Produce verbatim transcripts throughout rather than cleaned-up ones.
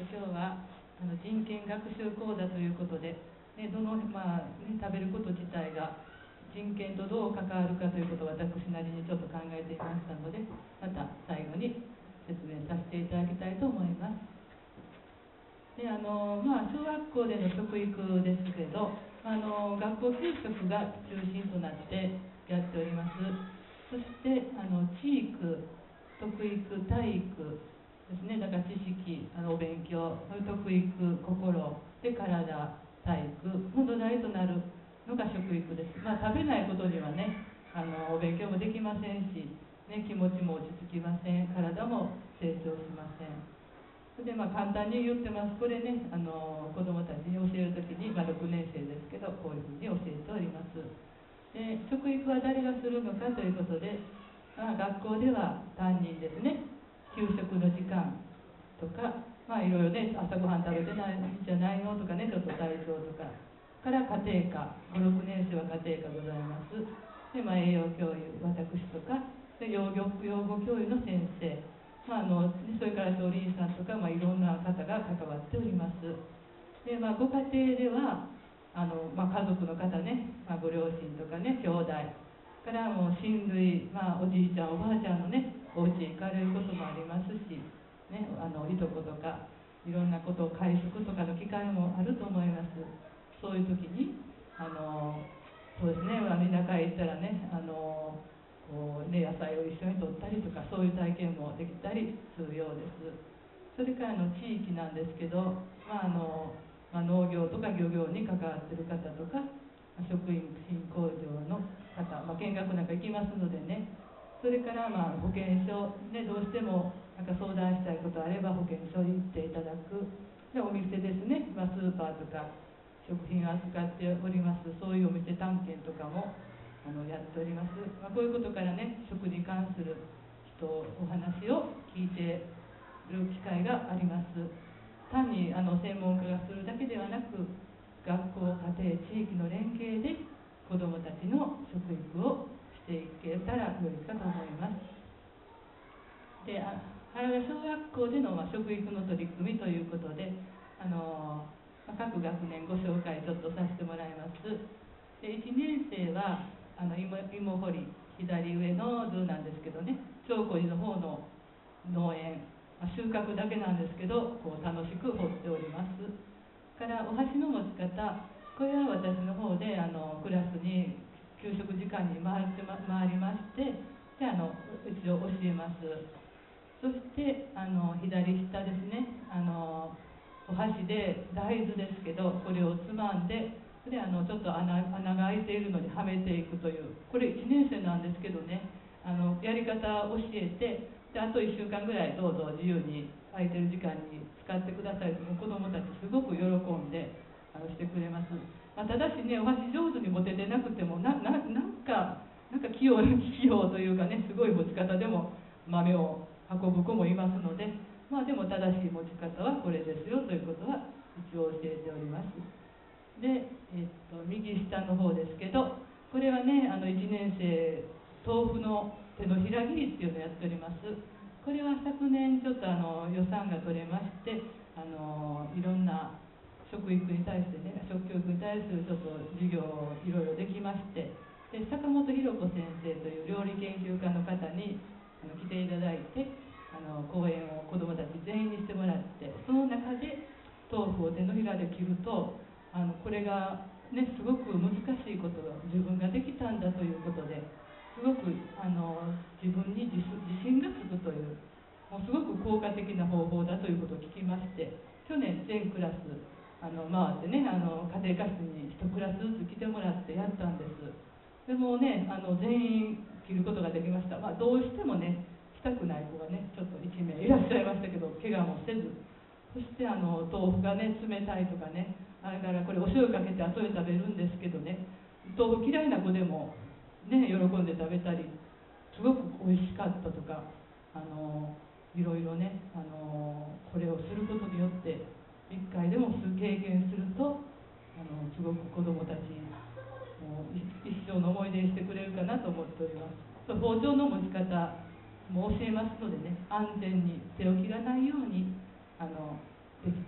今日はあの人権学習講座ということで、ね、どの、まあね、食べること自体が人権とどう関わるかということを私なりにちょっと考えていましたので、また最後に説明させていただきたいと思います。であのまあ、小学校での食育ですけど、あの学校給食が中心となってやっております。そしてあの地域、徳育、体育ですね、だから知識、あのお勉強、徳育、心で体、体育の土台となるのが食育です。まあ、食べないことにはね、あのお勉強もできませんし、ね、気持ちも落ち着きません、体も成長しません。でまあ、簡単に言ってます。これね、あの子どもたちに教えるときに、まあ、ろくねん生ですけど、こういうふうに教えております。で食育は誰がするのかということで、まあ、学校では担任ですね、給食の時間とか、まあ、いろいろね、朝ごはん食べてないんじゃないのとかね、ちょっと体調とか、から家庭科、ご、ろくねん生は家庭科ございます。で、まあ、栄養教諭、私とか、で養護養護教諭の先生、まあ、あのそれから調理員さんとか、まあ、いろんな方が関わっております。で、まあ、ご家庭ではあの、まあ、家族の方ね、まあ、ご両親とかね、兄弟からもう親類、まあ、おじいちゃんおばあちゃんのねお家へ行かれることもありますし、ね、あのいとことかいろんなことを会食とかの機会もあると思います。そういう時にあのそうですね、まあ、田舎へ行ったらね、あのこうね、野菜を一緒に取ったりとか、そういう体験もできたりするようです。それからの地域なんですけど、まああのまあ、農業とか漁業に関わっている方とか、食品工場の方、まあ、見学なんか行きますのでね、それからまあ保健所、ね、どうしてもなんか相談したいことあれば保健所に行っていただく。でお店ですね、まあ、スーパーとか食品を扱っております、そういうお店探検とかもあのやっております。まあ、こういうことからね、食に関する人お話を聞いている機会があります。単にあの専門家がするだけではなく、学校、家庭、地域の連携で子どもたちの食育をしていけたらよいかと思います。で、あ原田小学校での、まあ、食育の取り組みということで、あのまあ、各学年ご紹介ちょっとさせてもらいます。でいちねん生はあの芋芋掘り、左上の図なんですけどね、長古寺の方の農園、まあ、収穫だけなんですけど、こう楽しく掘っております。からお箸の持ち方、これは私の方であのクラスに給食時間に回って、ま、回りまして、であの一応教えます。そしてあの左下ですね、あのお箸で大豆ですけど、これをつまんで、であのちょっと 穴, 穴が開いているのにはめていくという、これいちねん生なんですけどね、あのやり方を教えて、であといっしゅうかんぐらいどうぞ自由に空いてる時間に使ってくださいと、子どもたちすごく喜んであのしてくれます。まあ、ただしね、お箸上手に持ててなくてもなななんかなんか器用器用というかね、すごい持ち方でも豆を運ぶ子もいますので、まあ、でも正しい持ち方はこれですよということは一応教えております。で、えっと、右下の方ですけど、これはね、あのいちねん生豆腐の手のひら切りっていうのをやっております。これは昨年ちょっとあの予算が取れまして、あのいろんな食育に対してね、食教育に対するちょっと授業をいろいろできまして、で坂本博子先生という料理研究家の方にあの来ていただいて、あの講演を子どもたち全員にしてもらって、その中で豆腐を手のひらで切ると、あのこれが、ね、すごく難しいことが自分ができたんだということで、すごくあの自分に 自, 自信がつくという、もうすごく効果的な方法だということを聞きまして、去年全クラスあの回ってね、あの家庭科室にいちクラスずつ来てもらってやったんです。でもね、あの全員切ることができました。まあ、どうしてもねしたくない子がねちょっといち名いらっしゃいましたけど、怪我もせず、そしてあの豆腐がね冷たいとかね、あれからこれお塩かけて後で食べるんですけどね、豆腐嫌いな子でもね喜んで食べたり、すごく美味しかったとか、あのいろいろね、あのこれをすることによっていっかいでも経験すると、あのすごく子どもたちもう一生の思い出にしてくれるかなと思っております。包丁の持ち方も教えますのでね、安全に手を切らないようにあのでき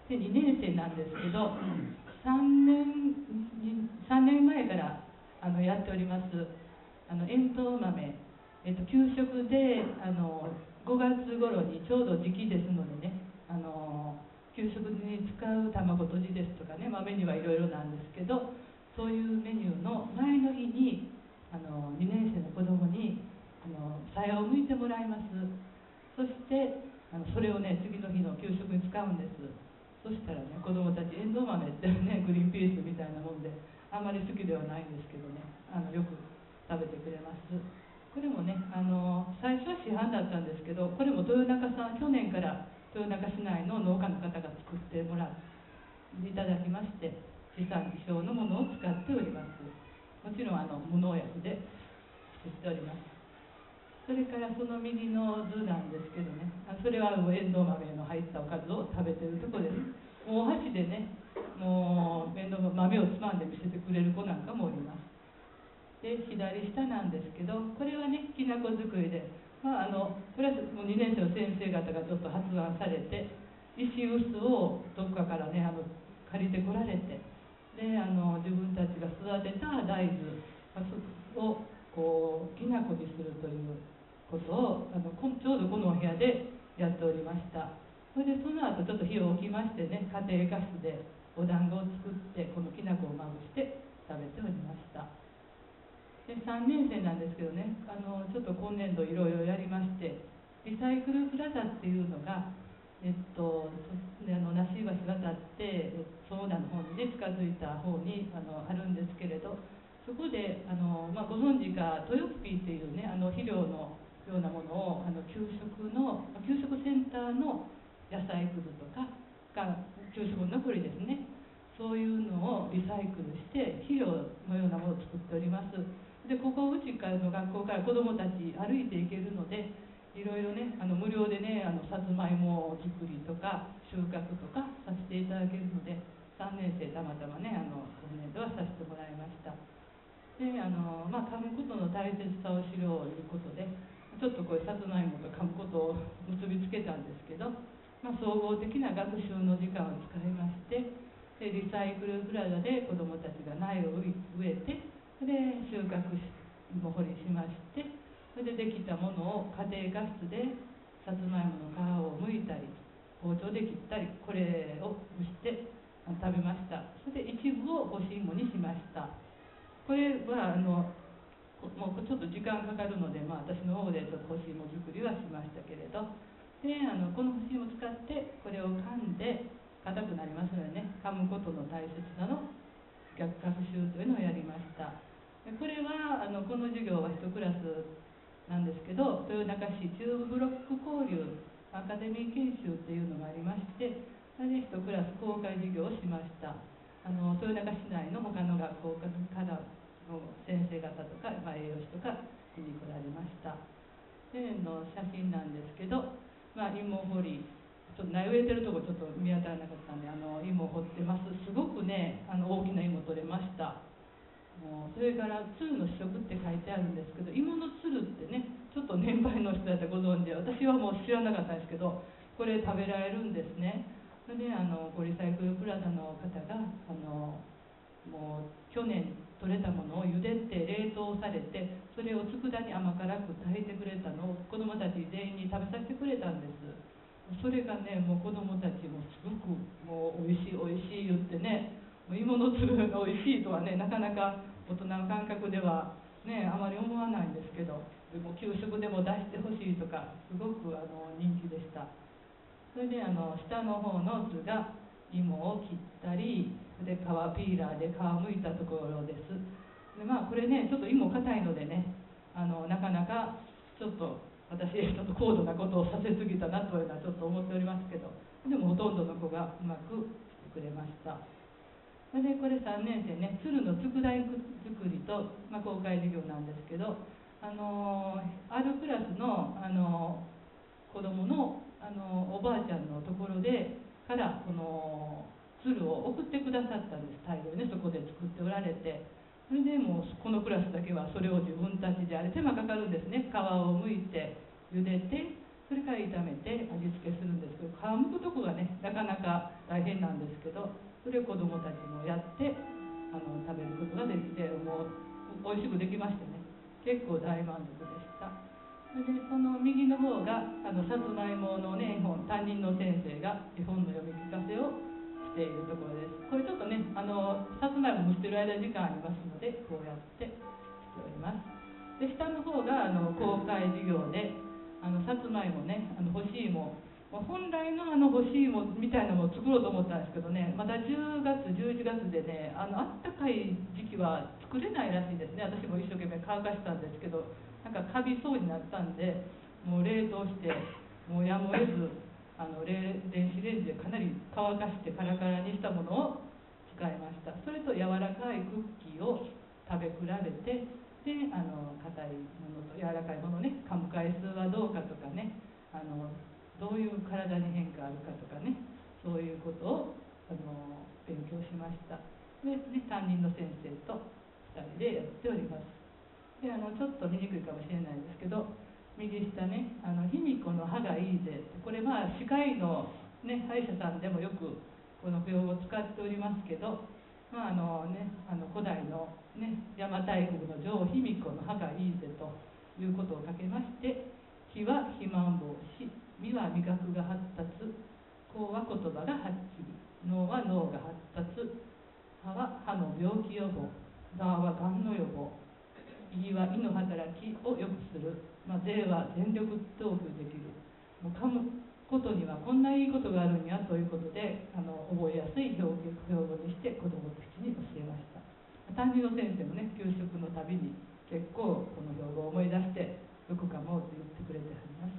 でにねん生なんですけど、さんねんさんねんまえからあのやっておりますあのエンドウ豆、えっと、給食であのごがつ頃にちょうど時期ですのでね、あの給食に使う卵とじですとかね、まあ、メニューはいろいろなんですけど、そういうメニューの前の日にあのにねん生の子供にあのさやを剥いてもらいます。そしてあのそれをね次の日の給食に使うんです。そしたらね、子供たちエンドウ豆ってねグリーンピースみたいなもんであんまり好きではないんですけどね、あのよく食べてくれます。これもね、あの最初は市販だったんですけど、これも豊中さん、去年から豊中市内の農家の方が作ってもらっていただきまして、地産地消のものを使っております。もちろんあの無農薬で作っております。それからその右の図なんですけどね、それはエンドウ豆の入ったおかずを食べてるとこです。もうお箸でね、もうエンドウ豆をつまんで見せてくれる子なんかもおります。で左下なんですけど、これはねきなこ作りで、まあ、あのこれはもうにねん生の先生方がちょっと発案されて、石臼をどっかからねあの借りてこられて、であの自分たちが育てた大豆をこうきなこにするということをあのちょうどこのお部屋でやっておりました。それでその後ちょっと火を置きましてね、家庭ガスでお団子を作ってこのきなこをまぶして食べておりました。でさんねん生なんですけどね、あのちょっと今年度いろいろやりまして、リサイクルプラザっていうのが、えっと、あの那須橋渡ってソーダの方に、ね、近づいた方にあのあるんですけれど、そこであの、まあ、ご存知かトヨッピーっていうねあの肥料のようなものをあの給食の給食センターの野菜くずとかが給食の残りですね、そういうのをリサイクルして肥料のようなものを作っております。でここうちからの学校から子どもたち歩いていけるので、いろいろねあの無料でねあのさつまいも作りとか収穫とかさせていただけるので、さんねん生たまたまねあの今年度はさせてもらいました。であの、まあ、噛むことの大切さを知ろうということで、ちょっとこれさつまいもと噛むことを結びつけたんですけど、まあ、総合的な学習の時間を使いまして、でリサイクルプラザで子どもたちが苗を植えて、で収穫し芋掘りしまして、それでできたものを家庭科室でさつまいもの皮を剥いたり包丁で切ったり、これを蒸して食べました。それで一部を干し芋にしました。これはあのもうちょっと時間かかるので、まあ、私の方でちょっと干し芋作りはしましたけれど、であのこの干し芋を使ってこれを噛んで硬くなりますのでね、噛むことの大切さの学習というのをやりました。でこれはあのこの授業はいちクラスなんですけど、豊中市中部ブロック交流アカデミー研修っていうのがありまして、それでいちクラス公開授業をしました。あの豊中市内の他の学校からの先生方とか、まあ、栄養士とか見に来られました。での写真なんですけど、まあ、芋掘りちょっと苗植えてるとこちょっと見当たらなかったんで、あの芋掘ってます。すごくねあの大きな芋取れました。もうそれから鶴の試食って書いてあるんですけど、芋の鶴ってねちょっと年配の人だったらご存知で、私はもう知らなかったんですけど、これ食べられるんですね。それであのリサイクルプラザの方があのもう去年取れたものを茹でて冷凍されて、それを佃煮甘辛く炊いてくれたのを子どもたち全員に食べさせてくれたんです。それがねもう子どもたちもすごくもうおいしいおいしい言ってね、もう芋の粒がおいしいとはねなかなか大人の感覚ではねあまり思わないんですけど、でも給食でも出してほしいとかすごくあの人気でした。それであの下の方の図が芋を切ったり、で皮ピーラーで皮むいたところです。でまあこれねちょっと芋硬いのでね、あのなかなかちょっと私ちょっと高度なことをさせすぎたなというのはちょっと思っておりますけど、でもほとんどの子がうまくしてくれました。それでこれさんねん生ね、鶴の佃煮作りと、まあ、公開授業なんですけど、あのー、あるクラスの、あのー、子供の、あのー、おばあちゃんのところでからこの鶴を送ってくださったんです。大量ねそこで作っておられて、それでもうこのクラスだけはそれを自分たちで、あれ手間かかるんですね。皮を剥いて茹でて、それから炒めて味付けするんですけど、皮むくとこがねなかなか大変なんですけど、それを子どもたちもやってあの食べることができて、もう美味しくできましてね、結構大満足でした。でその右の方があのさつまいものね絵本、担任の先生が絵本の読み聞かせをしているところです。これちょっとねあのさつまいも蒸してる間時間ありますので、こうやってしております。で下の方があの公開授業で、あのさつまいもね、あの干し芋、本来のあの干し芋みたいなのを作ろうと思ったんですけどね、まだじゅうがつじゅういちがつでね、あのあったかい時期は作れないらしいですね。私も一生懸命乾かしたんですけど、なんかカビそうになったんで、もう冷凍して、もうやむを得ずあの電子レンジでかなり乾かしてカラカラにしたものを使いました。それと柔らかいクッキーを食べ比べて、であの硬いものと柔らかいものね、噛む回数はどうかとかね、あのどういう体に変化あるかとかね、そういうことをあの勉強しました。で、ね、担任の先生とふたりでやっております。であのちょっと見にくいかもしれないですけど、右下ね、あの卑弥呼の歯がいいぜ、これまあ歯科医の、ね、歯医者さんでもよくこの用語を使っておりますけど、まああのね、あの古代の、ね、邪馬台国の女王卑弥呼の歯がいいぜということをかけまして、非は肥満防止、味は味覚が発達、口は言葉がはっきり、脳は脳が発達、歯は歯の病気予防、座はがんの予防、胃は胃の働きを良くする、まあ、税は全力投球できる、もう噛むことにはこんないいことがあるんやということで、あの覚えやすい表現標語にして子どもたちに教えました。担任の先生もね、給食のたびに結構この標語を思い出してよく噛もうと言ってくれてはります。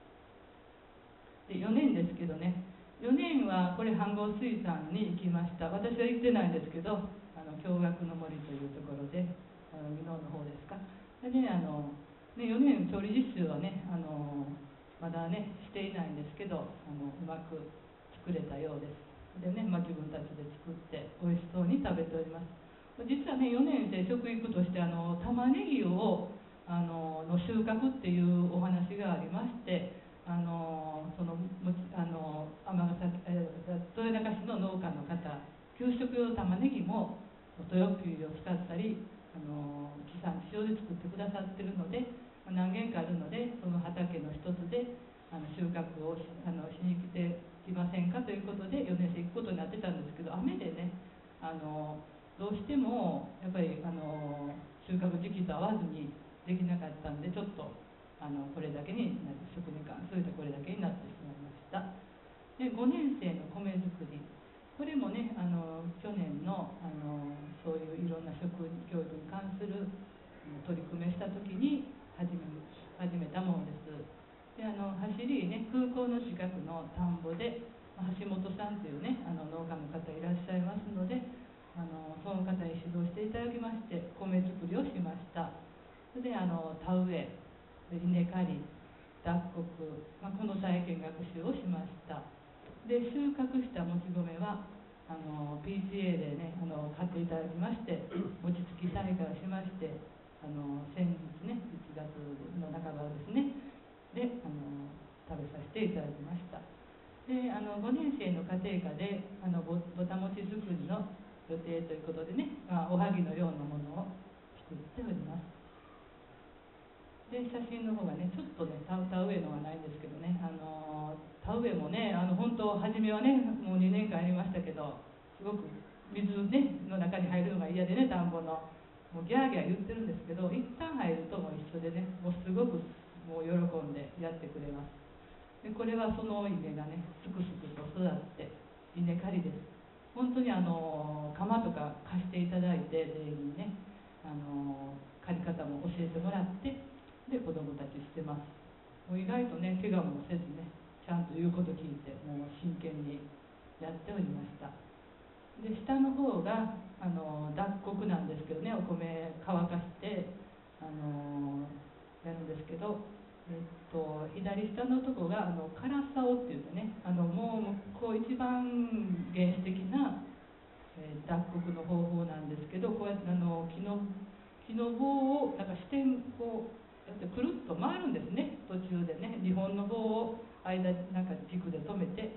でよねんですけどね、よねんはこれ飯合水産に行きました。私は行ってないんですけど、あの驚愕の森というところで、あの箕面の方ですか。でね、あのねよねん調理実習はね、あのまだねしていないんですけど、あのうまく作れたようです。でね、まあ、自分たちで作って美味しそうに食べております。実はねよねん生食育としてあの玉ねぎをあのの収穫っていうお話がありまして、あのそのあの尼崎豊中市の農家の方、給食用玉ねぎも豊久を使ったり、あの地産地消で作ってくださってるので、何軒かあるので、その畑の一つであの収穫を し, あのしに来てきませんかということでよねん生行くことになってたんですけど、雨でね、あのどうしてもやっぱりあの収穫時期と合わずにできなかったんで、ちょっとあのこれだけになる、食に関するとこれだけになってしまいました。でごねん生の米作り、これもね、あの去年の、あのそういういろんな食教育に関する取り組みをした時に始め始めたものです。であの走りね、空港の近くの田んぼで橋本さんというね、あの農家の方いらっしゃいますので、あのその方に指導していただきまして、米作りをしました。それであの田植え、稲刈り、脱穀、まあ、この体験学習をしました。で収穫したもち米はあの ピーティーエー でね、あの買っていただきまして、餅つき大会をしまして、あの先日ねいちがつの半ばですねであの食べさせていただきました。であのごねん生の家庭科であの ぼ, ぼた餅作りの予定ということでね、まあ、おはぎのようなものを作っております。で写真の方がね、ちょっとね田植えのはないんですけどね、あの田植えもね、あの本当初めはねもうにねんかんやりましたけど、すごく水、ね、の中に入るのが嫌でね、田んぼのもうギャーギャー言ってるんですけど、一旦入るともう一緒でね、もうすごくもう喜んでやってくれます。でこれはその稲がねすくすくと育って稲刈りです。本当にあの鎌とか貸していただいて全員にね、あの刈り方も教えてもらって、で子供たちしてます。もう意外とね怪我もせずね、ちゃんと言うこと聞いてもう真剣にやっておりました。で下の方があの脱穀なんですけどね、お米乾かしてあのやるんですけど、えっと、左下のとこがあのカラサオっていうね、あのもうこう一番原始的な、えー、脱穀の方法なんですけど、こうやってあの木の木の棒をなんか支点こうやってくるっと回るんですね、途中でねにほんの棒を間なんか軸で止めて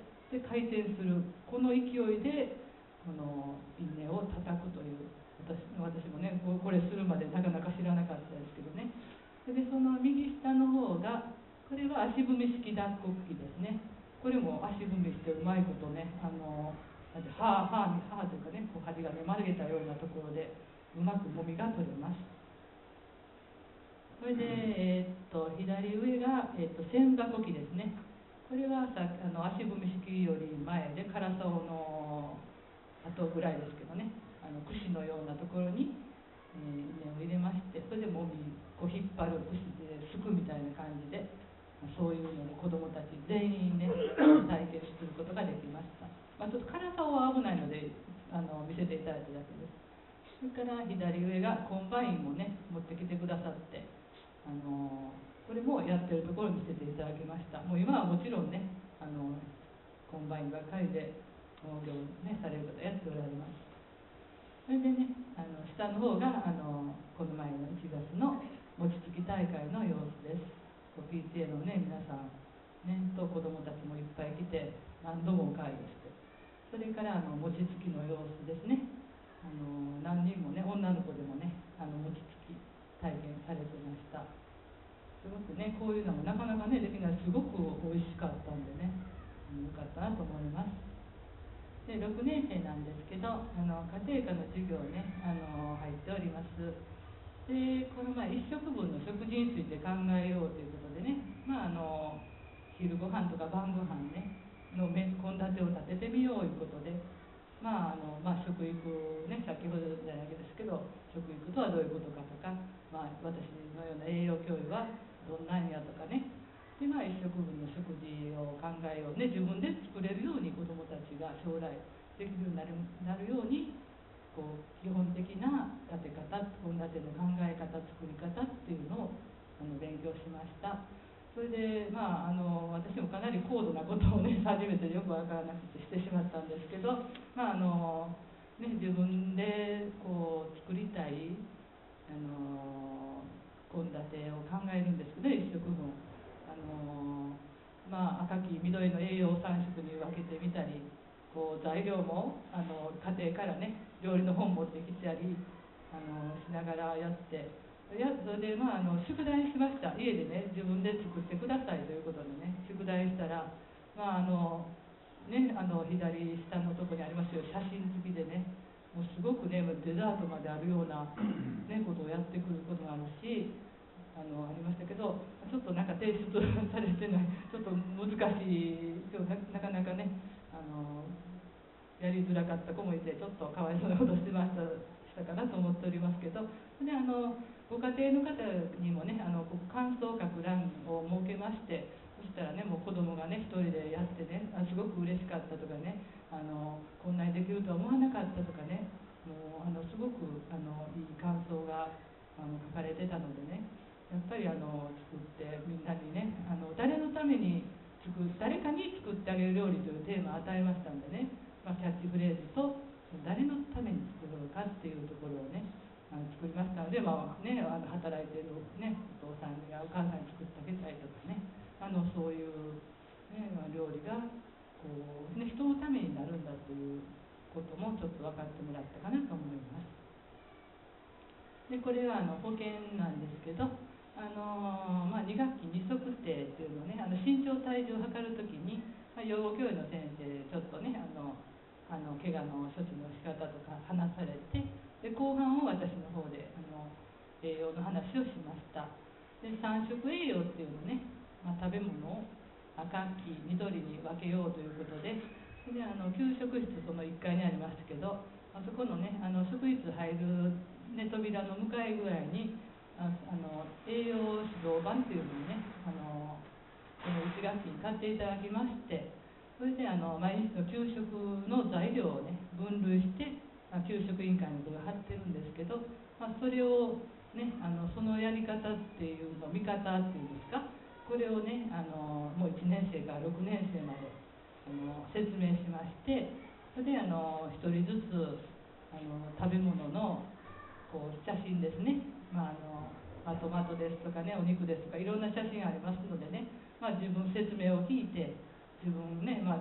回転するこの勢いでこの稲を叩くという、私私もねこれするまでなかなか知らなかったですけどね。でその右下の方がこれは足踏み式脱穀機ですね。これも足踏みしてうまいことね、あのなんて歯歯に歯というかね、こう針がね曲げたようなところでうまくもみが取れます。それで、えー、っと左上が、えー、っと千箱機ですね。これはさあの足踏み式より前で唐竿の後ぐらいですけどね、あの櫛のようなところに、えー、稲を入れまして、それでもみこう引っ張る櫛ですくみたいな感じで、そういうので子どもたち全員ね体験することができました。まあ、ちょっと唐竿は危ないのであの見せていただいただけです。それから左上がコンバインもね持ってきてくださって、あのこれもやってるところを見せていただきました。もう今はもちろんね、あのコンバインばかりで農業を、ね、される方やっておられます。それでね、あの下の方があのこの前のいちがつの餅つき大会の様子です。ピーティーエー のね皆さん、ね、と子どもたちもいっぱい来て何度もお会をして、それからあの餅つきの様子ですね。あの何人もね女の子でもねあの餅つき体験されてました。すごくねこういうのもなかなかねできない、すごく美味しかったんでね、よかったなと思います。でろくねん生なんですけど、あの家庭科の授業ねあの入っております。でこの前いっしょくぶんの食事について考えようということでね、まああの昼ご飯とか晩ご飯ねの献立を立ててみようということで、まああのまあ、食育ね、先ほどじゃないですけど食育とはどういうことかとか、まあ、私のような栄養教諭はどんなんやとかね、でまあいっしょくぶんの食事を考えようね、自分で作れるように子どもたちが将来できるようになるなるようにこう基本的な立て方、献立の考え方、作り方っていうのをあの勉強しました。それでまああの私もかなり高度なことをね初めてよくわからなくてしてしまったんですけど、まああのね、自分でこう作りたいあの献立を考えるんですけど、いっしょくぶんあのまあ赤き緑の栄養をさんしょくに分けてみたり、こう材料もあの家庭からね料理の本持ってきたりあのしながらやって、やそれでまああの宿題しました。家でね自分で作ってくださいということでね宿題したら、まああのねあの左下のところにありますように写真付きでね、もうすごくねデザートまであるような、ね、ことをやってくることがあるし、あのありましたけど、ちょっとなんか提出されてないちょっと難しい、な, なかなかねあのやりづらかった子もいて、ちょっとかわいそうなことしてましたしたかなと思っておりますけど、であのご家庭の方にもねあの感想を書く欄を設けまして、そしたらねもう子供がね一人でやってね、あすごく嬉しかったとかね、あのこんなにできるとは思わなかったとかね、もうあのすごくあのいい感想があの書かれてたのでね、やっぱりあの作ってみんなにねあの誰のために作誰かに作ってあげる料理というテーマを与えましたんでね、まあ、キャッチフレーズと誰のために作ろうかっていうところをねあの作りましたので、まあね、あの働いてる、ね、お父さんやお母さんに作ってあげたいとかね、あのそういう、ねまあ、料理がこう、ね、人のためになるんだということもちょっと分かってもらったかなと思います。でこれはあの保険なんですけど、あのまあ、に学期に測定っていうのをね、あの身長体重を測るときに、まあ、養護教諭の先生ちょっとねあのあの怪我の処置の仕方とか話されて、で後半を私の方であの栄養の話をしました。でさん食栄養っていうのね、まあ、食べ物を赤黄緑に分けようということで、であの給食室そのいっかいにありますけど、あそこのねあの職員室入る、ね、扉の向かいぐらいにああの栄養指導板っていうのをねあのこのいち学期に買っていただきまして、それであの毎日の給食の材料をね分類して、まあ、給食委員会のところが貼ってるんですけど、まあ、それをねあのそのやり方っていうの見方っていうんですか、これをねあのもういちねん生からろくねん生まであの説明しまして、それであのひとりずつあの食べ物のこう写真ですね、まああのまあ、トマトですとかねお肉ですとかいろんな写真ありますのでね、まあ、自分説明を聞いて自分ね、まあ、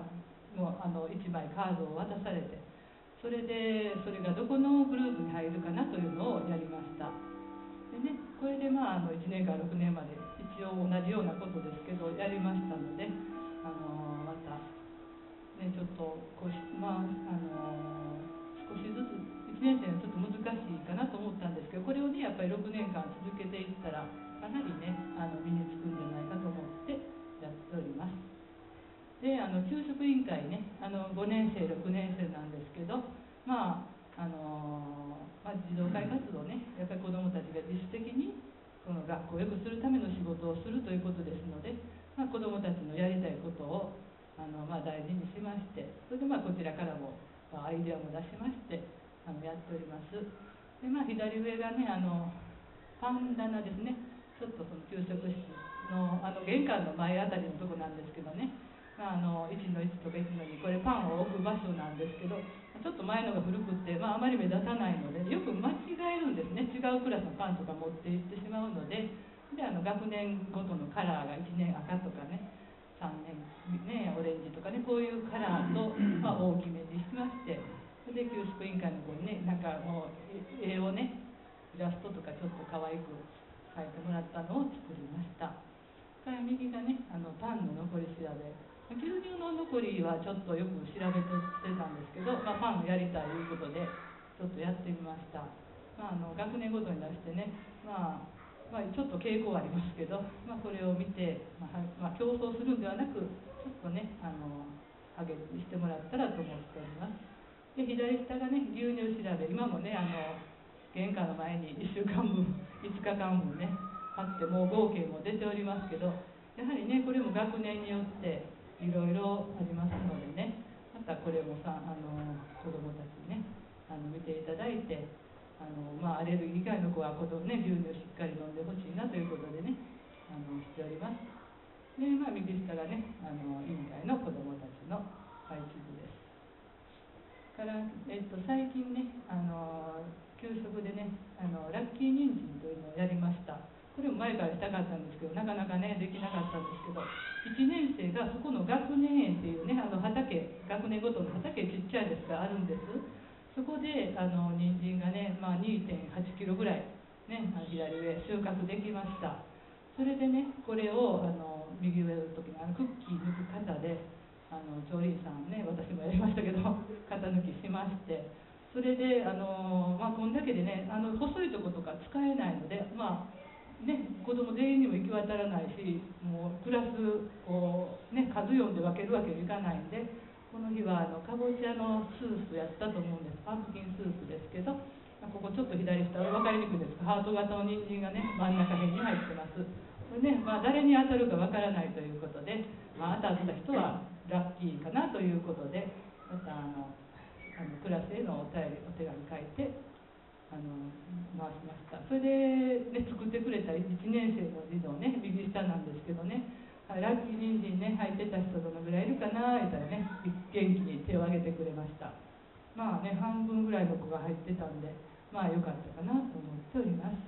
のあのいちまいカードを渡されて、それでそれがどこのグループに入るかなというのをやりました。でね、これでまああのいちねんからろくねんまで一応同じようなことですけどやりましたので、あのまたねちょっとこうしまああの少しずついちねん生はちょっと難しいかなと思ったんですけど、これをねやっぱりろくねんかん続けていったらかなりねあの身につくんじゃないかと思ってやっております。であの給食委員会ね、あのごねん生ろくねん生なんですけど、まああのまあ、児童会活動ね、やっぱり子どもたちが自主的にこの学校を良くするための仕事をするということですので、まあ、子どもたちのやりたいことをあの、まあ、大事にしまして、それでまあこちらからも、まあ、アイデアも出しましてあのやっております。で、まあ、左上がねあのパン棚ですね、ちょっとその給食室のあの玄関の前あたりのとこなんですけどね、まあ、あのいちのいちとかいちのにこれパンを置く場所なんですけど、ちょっと前のが古くって、まあ、あまり目立たないのでよく間違えるんですね。違うクラスのパンとか持って行ってしまうので、であの学年ごとのカラーがいちねん赤とかね、さんねん、ね、オレンジとかね、こういうカラーと、まあ、大きめにしまして、それで給食委員会の子にねなんかもう絵をねイラストとかちょっと可愛く描いてもらったのを作りました。から右がねあのパンの残り調べ、牛乳の残りはちょっとよく調べとってたんですけど、まあ、パンをやりたいということでちょっとやってみました。まあ、あの学年ごとに出してね、まあ、まあちょっと傾向はありますけど、まあ、これを見て、まあまあ、競争するんではなくちょっとねあの上げにしてもらったらと思っております。で左下がね牛乳調べ、今もねあの玄関の前にいっしゅうかんぶんいつかかんぶんねあって、もう合計も出ておりますけど、やはりねこれも学年によっていろいろありますのでね、またこれもさあの子どもたちにねあの見ていただいて、あの、まあ、アレルギー以外の子は子ど、ね、牛乳をしっかり飲んでほしいなということでねあのしております。で、まあ、右下がねあの委員会の子どもたちの配置図です。から、えっと、最近ねあの給食でねあのラッキー人参というのをやりました。これも前からしたかったんですけどなかなかねできなかったんですけど、いちねん生がそこの学年園っていうねあの畑、学年ごとの畑ちっちゃいですがあるんです。そこであの人参がね、まあ、にてんはちキロぐらい、ね、左上収穫できました。それでねこれをあの右上の時にあのクッキー抜く型であの調理員さんね、私もやりましたけど型抜きしまして、それであの、まあ、こんだけでねあの細いとことか使えないので、まあね、子供全員にも行き渡らないし、もうクラスこう、ね、数読んで分けるわけにいかないんで、この日はあのかぼちゃのスープやったと思うんです。パンプキンスープですけど、まあ、ここちょっと左下分かりにくいですがハート型の人参がね真ん中辺に入ってます。これね、まあ、誰に当たるか分からないということで、まあ、当たった人はラッキーかなということで、またあのあのクラスへのお便りお手紙書いてあの回しました。それで、ね、作ってくれたいちねん生の児童ね、右下なんですけどね、ラッキー人参ね入ってた人どのぐらいいるかな言ったらね元気に手を挙げてくれました。まあね半分ぐらいの子が入ってたんで、まあ良かったかなと思っております。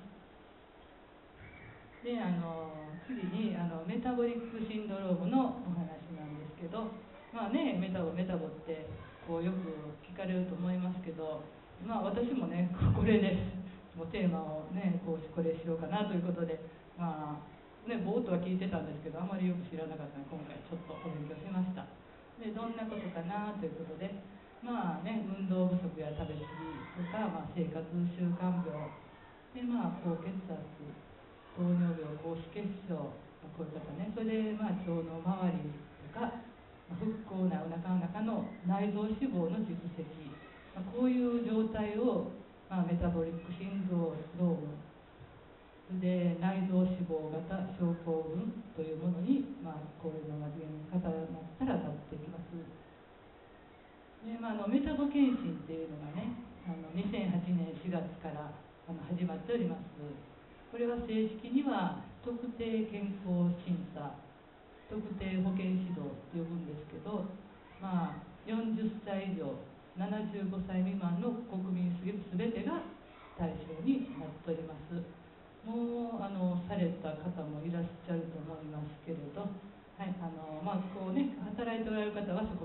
であの次にあのメタボリックシンドロームのお話なんですけど、まあねメタボメタボってこうよく聞かれると思いますけど、まあ私もねこれでもうテーマをねこうこれしようかなということで、まあねぼーっとは聞いてたんですけどあまりよく知らなかったので今回ちょっとお勉強しました。でどんなことかなということで、まあね運動不足や食べ過ぎとか、まあ、生活習慣病で、まあ高血圧、糖尿病、高脂血症、まあ、こういう方ね、それで、まあ、腸の周りとか、まあ、不幸なお腹の中の内臓脂肪の蓄積、まあ、こういう状態を、まあ、メタボリックシンドロームで内臓脂肪型症候群というものに、まあ、こういうのが重なったらなっていきます。で、まあ、あのメタボ検診っていうのがねあのにせんはちねんしがつからあの始まっております。これは正式には特定健康審査、特定保健指導って呼ぶんですけど、まあ、よんじゅっさい以上ななじゅうごさい未満の国民すべてが対象になっております。もうあのされた方もいらっしゃると思いますけれど、はいあのまあこうね、働いておられる方はそこの職場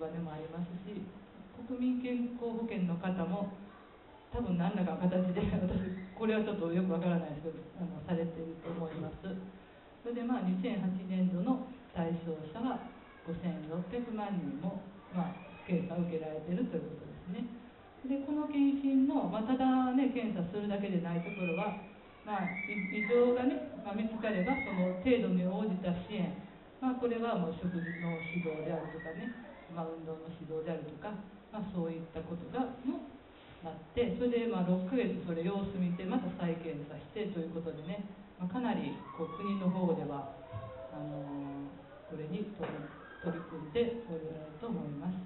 金もありますし、国民健康保険の方も多分何らかの形で私これはちょっとよくわからないですけどあのされていると思います。それでまあにせんはちねんどの対象者はごせんろっぴゃくまんにんも、まあ、検査を受けられているということですね。でこの検診の、まあ、ただね検査するだけでないところは、まあ、異常がね、まあ、見つかればその程度に応じた支援、まあ、これはもう食事の指導であるとかね、まあ、運動の指導であるとか、まあ、そういったことがもなって、それでまあろっかげつそれ様子見てまた再検査してということでね、まあ、かなりこう国の方ではあのー、これに取り取り組んでおられると思います。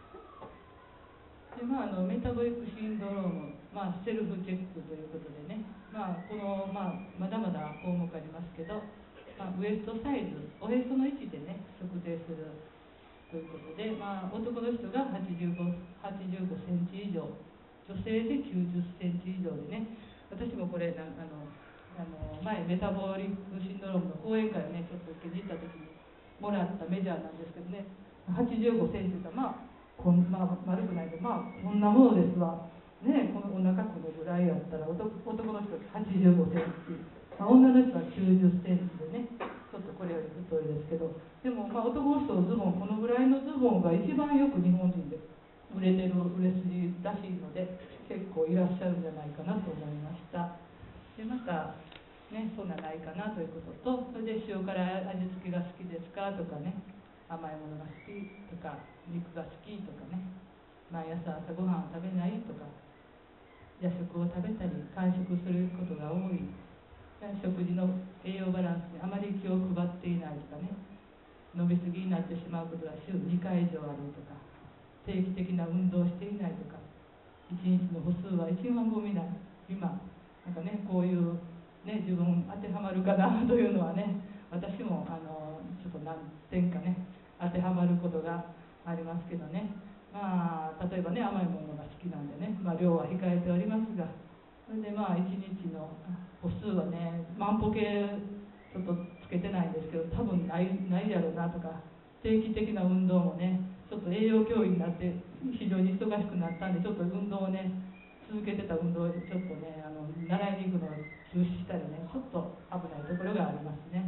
でまあ、あのメタボリックシンドローム、まあ、セルフチェックということでね、まあ、この、まあ、まだまだ項目ありますけど、まあ、ウエストサイズ、おへその位置でね測定するということで、まあ、男の人がはちじゅうごセンチ以上、女性できゅうじゅっセンチ以上でね、私もこれなあのあの前メタボリックシンドロームの講演会をねちょっと受けに行った時にもらったメジャーなんですけどね、はちじゅうごセンチというか、まあこんまあ、丸くないで、まあこんなものですわね。このお腹このぐらいやったら 男, 男の人ははちじゅうごセンチ、まあ、女の人はきゅうじゅっセンチでね、ちょっとこれより太いですけど、でもまあ男の人のズボン、このぐらいのズボンが一番よく日本人で売れてる売れ筋らしいので、結構いらっしゃるんじゃないかなと思いました。でまたね、そんなないかなということと、それで塩辛味付けが好きですかとかね、甘いものが好きとか、肉が好きとかね、毎朝朝ごはんを食べないとか、夜食を食べたり間食することが多い、食事の栄養バランスにあまり気を配っていないとかね、伸びすぎになってしまうことが週にかい以上あるとか、定期的な運動をしていないとか、いちにちの歩数はいちまんぼ見ない、今なんかね、こういうね自分当てはまるかなというのはね、私もあのちょっと何点かね当てはまることがありますけどね、まあ例えばね甘いものが好きなんでね、まあ、量は控えておりますが、それでまあいちにちの歩数はね万歩計ちょっとつけてないんですけど、多分ないないやろうなとか、定期的な運動もねちょっと栄養教員になって非常に忙しくなったんで、ちょっと運動をね続けてた運動でちょっとねあの習いに行くのを中止したりね、ちょっと危ないところがありますね。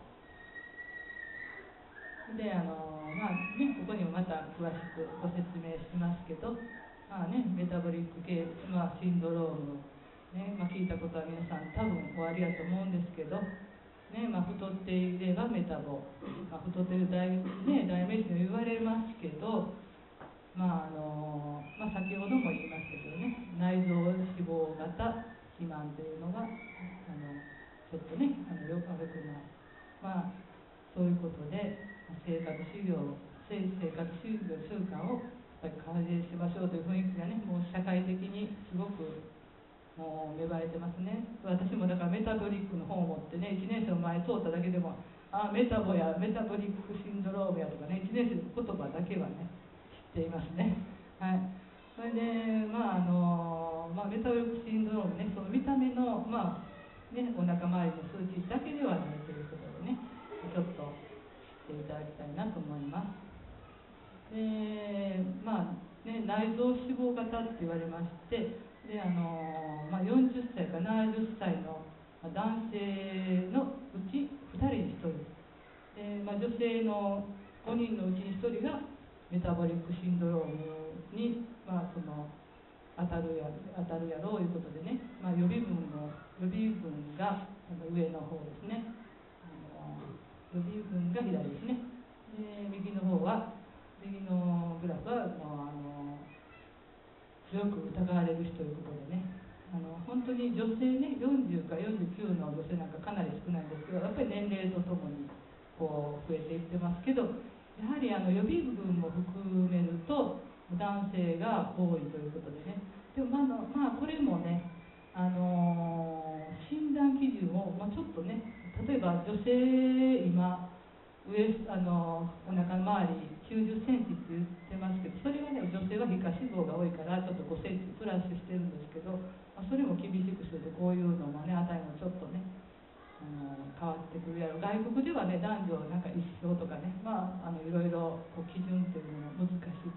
であのまあね、ここにもまた詳しくご説明しますけど、まあね、メタボリック系、まあ、シンドローム、ねまあ、聞いたことは皆さん多分おありやと思うんですけど、ねまあ、太っていればメタボ、まあ、太っている代、ね、代名詞に言われますけど、まああのまあ、先ほども言いましたけどね、内臓脂肪型肥満というのがあのちょっとねあのよく悪くない、まあ、そういうことで生活習慣生活習慣をやっぱり改善しましょうという雰囲気がね、もう社会的にすごくもう芽生えてますね。私もだからメタボリックの本を持ってね、いちねん生の前通っただけでも、あメタボやメタボリックシンドロームやとかね、いちねん生の言葉だけはね知っていますね。はい。それでまああのまあ、メタボリックシンドロームね、その見た目のまあねお腹周りの数値だけではないということでね、ちょっと知っていただきたいなと思います。でまあね、内臓脂肪型って言われまして、であの、まあ、よんじゅっさいからななじゅっさいの男性のうちふたりにひとりで、まあ、女性のごにんのうちにひとりがメタボリックシンドロームに、まあ、その当たるや当たるやろうということでね、まあ、予備軍の予備軍が上の方ですね、あの予備軍が左ですね、で右の方は右のグラフはもうあの強く疑われる人ということでね、あの本当に女性ねよんじゅうからよんじゅうきゅうの女性なんかかなり少ないんですけど、やっぱり年齢とともにこう増えていってますけど、やはりあの予備軍も含めると男性が多いということでね、でもまあ、まあ、これもね、あのー、診断基準を、まあ、ちょっとね、例えば女性今上あのお腹の周りきゅうじゅっセンチって言ってますけど、それはね女性は皮下脂肪が多いからちょっとごセンチプラスしてるんですけど、まあ、それも厳しくするとこういうのもね値もちょっとねあの変わってくるやろ。外国ではね男女なんか一緒とかね、まあ、あのいろいろこう基準っていうのも難しい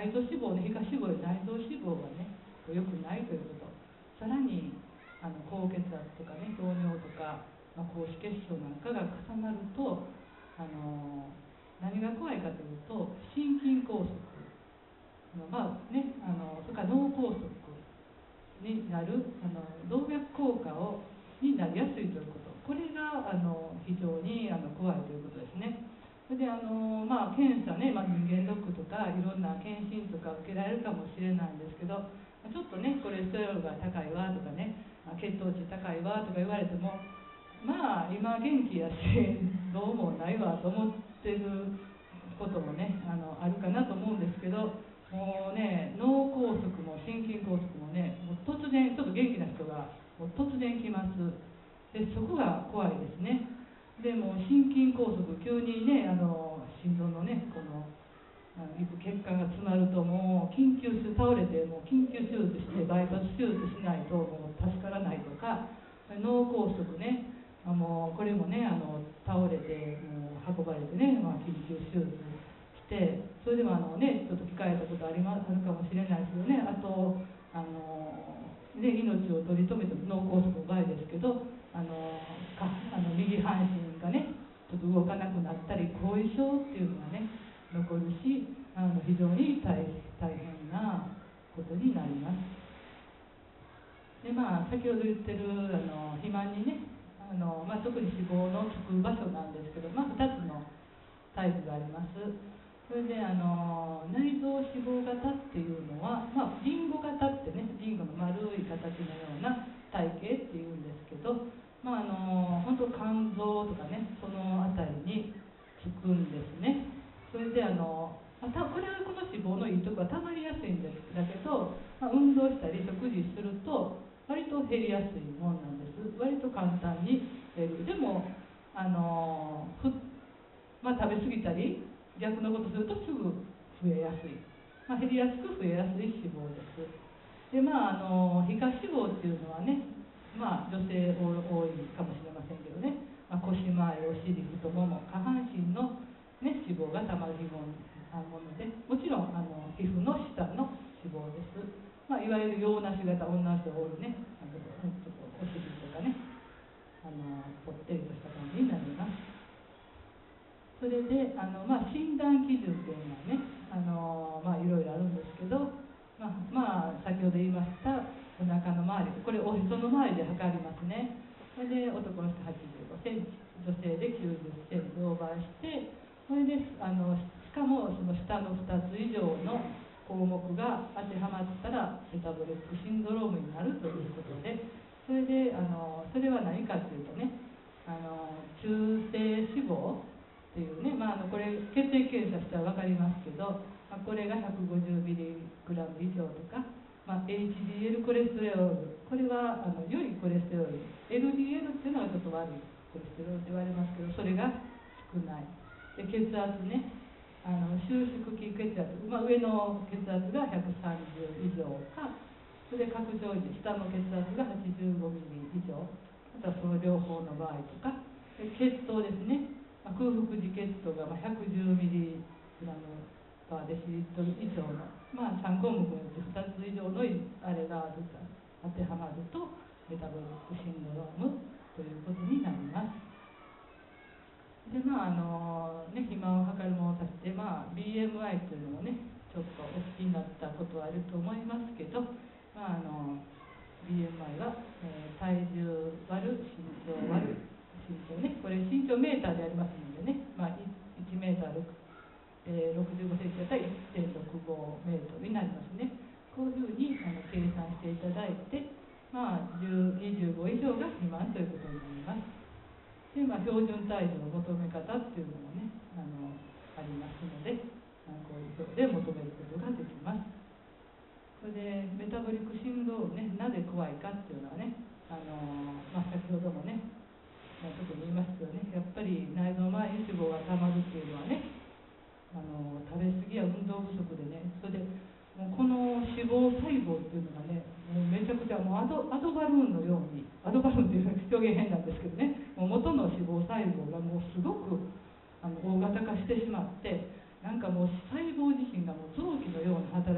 内臓脂肪ね、皮下脂肪より内臓脂肪がね良くないということ、さらにあの高血圧とかね、糖尿とか、まあ、高脂血症なんかが重なると、あの何が怖いかというと、心筋梗塞の、まあね、あのそれから脳梗塞になる、あの動脈硬化をになりやすいということ、これがあの非常にあの怖いということですね。それであの、まあ、検査ね、まあ、人間ドックとかいろんな検診とか受けられるかもしれないんですけど、ちょっとねコレステロールが高いわとかね、血糖値高いわとか言われても、まあ今元気やしどうもないわと思ってることもね、あのあるかなと思うんですけど、もうね、脳梗塞も心筋梗塞もね、もう突然、ちょっと元気な人がもう突然来ます。でそこが怖いですね。でもう心筋梗塞、急にね、あの心臓のね、この行く血管が詰まると、もう緊急手倒れて、もう緊急手術してバイパス手術しないともう助からないとか、脳梗塞ね、あもうこれもね、あの倒れてもう運ばれてね、まあ、緊急手術して、それでもあの、ね、ちょっと聞かれたことあり、ま、あるかもしれないですよね。あとあの、ね、命を取り留めて脳梗塞の場合ですけど、あのかあの右半身がねちょっと動かなくなったり、後遺症っていうのがね残るし、あの非常に 大, 大変なことになります。でまあ、先ほど言ってるあの肥満にね、あの、まあ、特に脂肪のつく場所なんですけど、まあ、ふたつのタイプがあります。それであの内臓脂肪型っていうのは、まあ、リンゴ型ってね、リンゴの丸い形のような体型っていうんですけど、まあ、あの本当肝臓とかね、その辺りにつくんですね。それであのまたこれはこの脂肪のいいところはたまりやすいんですだけど、まあ、運動したり食事すると割と減りやすいもんなんです。割と簡単に減る。でもあのふ、まあ、食べ過ぎたり逆のことするとすぐ増えやすい、まあ、減りやすく増えやすい脂肪です。でまああの皮下脂肪っていうのはね、まあ女性多いかもしれませんけどね、まあ、腰回り、お尻、太もも、下半身の、ね、脂肪がたまるもので、もちろんあの皮膚の下の脂肪です。まあ、いわゆる洋梨型、女の人がおるね、あのちょっとお尻とかね、あのぽってりとした感じになります。それであの、まあ、診断基準というのはね、あの、まあ、いろいろあるんですけど、まあ、まあ、先ほど言いましたお腹の周り、これおへその周りで測りますね。それで男の人はちじゅうごセンチ、女性できゅうじゅっセンチオーバーして、それであのしかもその下のふたつ以上の項目が当てはまったらメタボリックシンドロームになるということで、それであのそれは何かというとね、あの中性脂肪っていうね、まあ、あのこれ血液検査したら分かりますけど、まあ、これが ひゃくごじゅうミリグラム 以上とか、まあ、エイチディーエル コレステロール、これはあの良いコレステロール、 エルディーエル っていうのはちょっと悪いコレステロールって言われますけど、それが少ない。で血圧ね、あの収縮期血圧、まあ、上の血圧がひゃくさんじゅう以上か、それで拡張時下の血圧がはちじゅうごミリ以上、またその両方の場合とか、で血糖ですね、まあ、空腹時血糖がひゃくじゅうミリグラムパーデシリットル以上の、まあ、さん項目のうちふたつ以上のあれが当てはまるとメタボリックシンドロームということになります。でまああのね、肥満を測るものたちで、まあ、ビーエムアイ というのもねちょっとお聞きになったことはあると思いますけど、まあ、あの ビーエムアイ は、えー、体重割る身長割る身長ね、これ身長メーターでありますのでね、まあ、いちメーターろく、えー、ろくじゅうごセンチだったら いってんろくごメートルになりますね。こういうふうにあの計算していただいて、まあ、にじゅうご以上が肥満ということになります。で、まあ、標準体重の求め方っていうのもね、あのありますので、あのこういう表で求めることができます。それでメタボリックシンドロームね、なぜ怖いかっていうのはね、あの、まあ、先ほどもね、まあ、特に言いましたよね、やっぱり内臓前に脂肪がたまるっていうのはね、あの食べ過ぎや運動不足でね、それでもうこの脂肪細胞っていうのがね、もうめちゃくちゃもうアドアドバルーンのように、アドバルーンっていう表現変なんですけどね、もう元の脂肪細胞がもうすごくあの大型化してしまって、なんかもう細胞自身がもう臓器のような働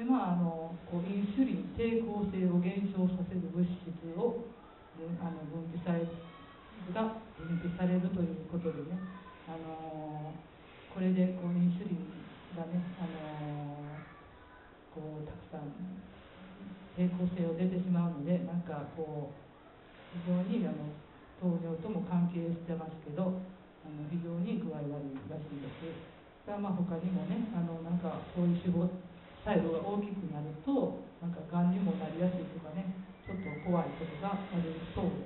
でまああのこうインスリン抵抗性を減少させる物質をあの分泌されるが分泌されるということでね、あのこれでこうインスリンがね、あのこうたくさん抵抗性を出てしまうので、なんかこう非常にあの糖尿とも関係してますけど、あの非常に具合悪いらしいです。まあ他にもね、あのなんかこういう脂肪細胞が大きくなるとなんかがんにもなりやすいとかね、ちょっと怖いことがあるそうです。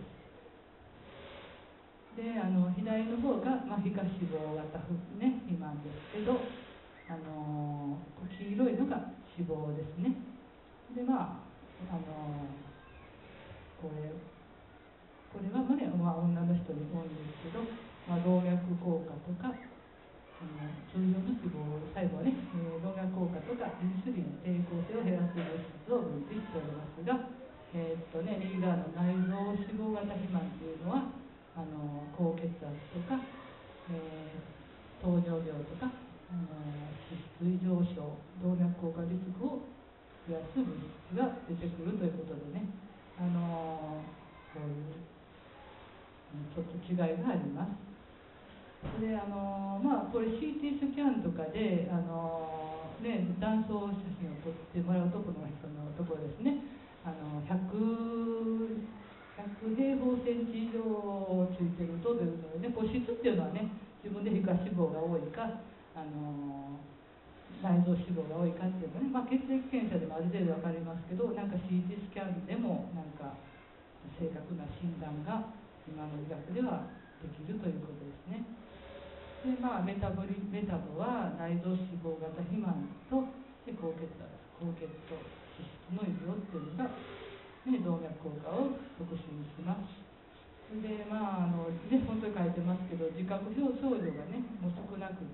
で、あの左の方が、まあ、皮下脂肪型、ね、肥満ですけど、あの黄色いのが脂肪ですね。でまあ、あのこれこれは、ね、まあ、女の人に多いんですけど、まあ、動脈硬化とか、あの通常の脂肪細胞ね、えー、動脈硬化とかインスリンの抵抗性を減らす物質を分泌しておりますが、えーっとね、右側の内臓脂肪型肥満というのはあの高血圧とか、えー、糖尿病とか、あの脂質異常症、動脈硬化リスクを増やす物質が出てくるということでね、あのこういうちょっと違いがあります。であのまあ、これ シーティー スキャンとかであの、ね、断層写真を撮ってもらうとこの人のところですね、あの ひゃく, ひゃく平方センチ以上ついてるとというので、ね、物質っていうのはね、自分で皮下脂肪が多いかあの内臓脂肪が多いかっていうのね、まあ、血液検査でもある程度分かりますけど、なんか シーティー スキャンでもなんか正確な診断が今の医学ではできるということですね。でまあ、メタボリメタボは内臓脂肪型肥満とで高血圧、高血糖、脂質の異常っていうのが、ね、動脈硬化を促進します。でまああのね、本当に書いてますけど、自覚症状がねもう少なくって、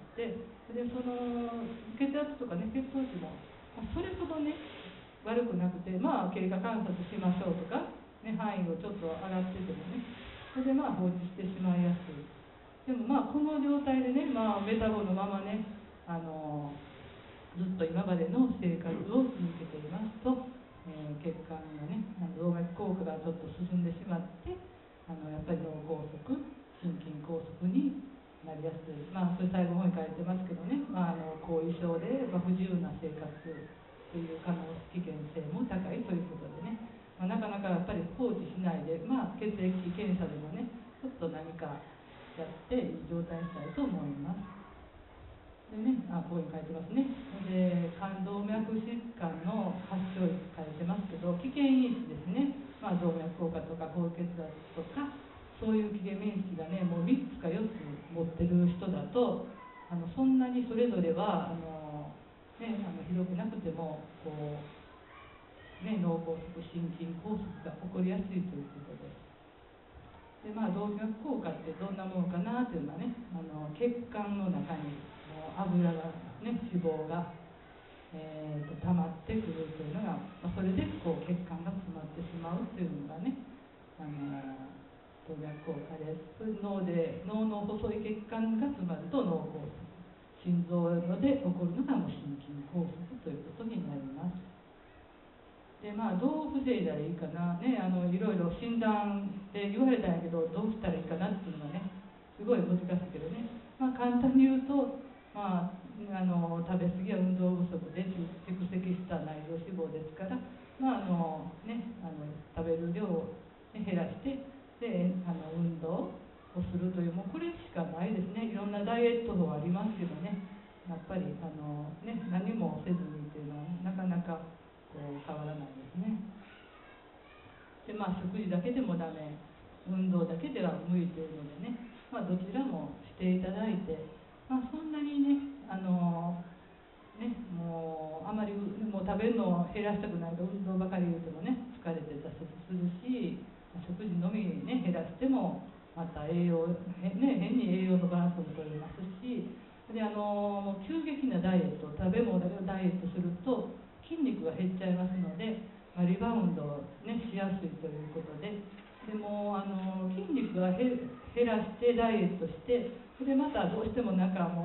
でその血圧とかね血糖値も、まあ、それほどね悪くなくて、まあ経過観察しましょうとか、ね、範囲をちょっと上がっててもね、それでまあ放置してしまいやすい。でもまあこの状態でね、まあ、メタボのままね、あのずっと今までの生活を続けていますと、えー、血管がね、動脈硬化がちょっと進んでしまって、あのやっぱり脳梗塞、心筋梗塞になりやすい、まあそれ最後の方に書いてますけどね、まあ、あの後遺症で、まあ、不自由な生活という可能危険性も高いということでね、まあ、なかなかやっぱり放置しないで、まあ、血液検査でもねちょっと何かやっていい状態にしたいと思います。でね、あここに書いてますね。で肝動脈疾患の発症率書いてますけど、危険因子ですね、まあ、動脈硬化とか高血圧とかそういう危険因子がねもうみっつかよっつ持ってる人だと、あのそんなにそれぞれはあの、ね、あのひどくなくてもこう、ね、脳梗塞、心筋梗塞が起こりやすいということです。でまあ、動脈硬化ってどんなものかなというのはね、あの血管の中にもう油が、ね、脂肪が、えー、と溜まってくるというのが、まあ、それでこう血管が詰まってしまうというのがね、あの動脈硬化です。それ脳で脳の細い血管が詰まると脳梗塞、心臓ので起こるのがもう心筋梗塞ということになります。でまあ、どう防いだらいいかな、ね、あのいろいろ診断で言われたんやけど、どうしたらいいかなっていうのはね、すごい難しいけどね、まあ、簡単に言うと、まあ、あの食べ過ぎや運動不足で蓄積した内臓脂肪ですから、まああのね、あの食べる量を、ね、減らしてであの運動をするという、もうこれしかないですね。いろんなダイエット法ありますけどね、やっぱりあの、ね、何もせずにっていうのはなかなかこう変わらないですね。でまあ食事だけでもダメ、運動だけでは無理というのでね、まあ、どちらもしていただいて、まあ、そんなにねあのねもうあまりもう食べるのを減らしたくないと運動ばかり言うてもね疲れて挫折するし、食事のみね減らしてもまた栄養、ね、変に栄養のバランスも取れますし、であの急激なダイエット、食べ物だけをダイエットすると筋肉が減っちゃいますので、まあ、リバウンド、ね、しやすいということで、でもあの筋肉が減らしてダイエットして、でまたどうしてもなんかも